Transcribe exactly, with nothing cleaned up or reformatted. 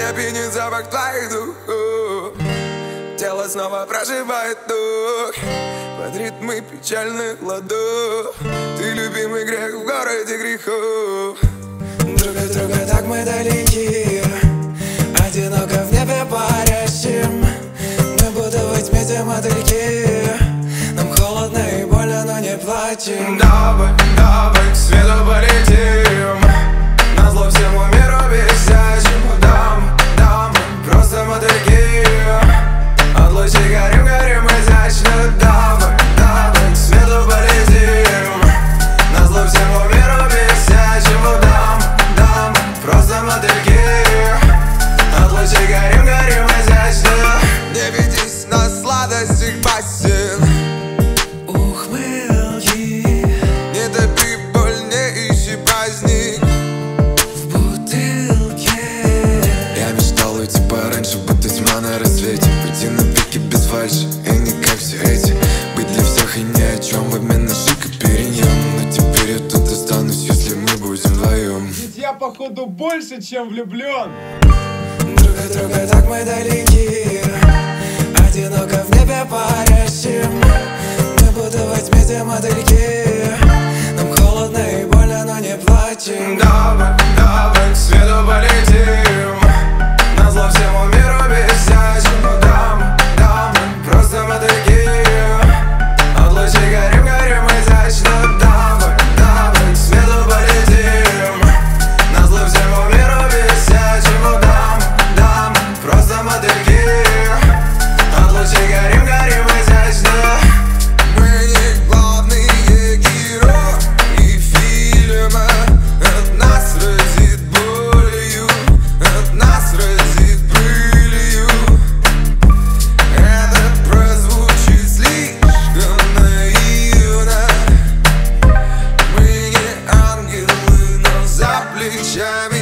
Меня пьянит запах твоих духов. Тело снова проживает дух под ритмы печальных ладов. Ты любимый грех в городе грехов. Друг от друга так мы далеки, одиноко в небе парящим. Мы будто во тьме те мотыльки. Нам холодно и больно, но не плачем. Давай, давай к свету полетим, назло всему миру бесячему. Дамы, дамы, просто мотыльки. От лучей горим, горим изящно. Давай, давай к свету полетим, назло всему миру бесячему. Дамы, дамы, просто мотыльки. От лучей горим, горим изящно. Не ведись на сладостях басен. Ухмылки. Не топи боль, не ищи праздник в бутылке. Я мечтал уйти пораньше, будто тьма на рассвете. Пойти на пике без фальши, и не как все эти. Быть для всех и ни о чем в обмен на шик и периньон. Но теперь я тут останусь, если мы будем вдвоем. Ведь я походу больше, чем влюблен. Друг от друга так мы далеки, одиноко в небе парящим. Мы будто во тьме те мотыльки. Нам холодно и больно, но не плачем. Давай, давай к свету полетим, назло всему миру бесячему. Дамы, дамы, просто мотыльки. От лучей горим, горим изящно. Давай, давай к свету полетим, назло всему миру бесячему. Дамы, дамы, просто мотыльки. От лучей горим, горим изящно. Мы не главные герои фильма. От нас разит болью, от нас разит пылью. Это прозвучит слишком наивно. Мы не ангелы, но за плечами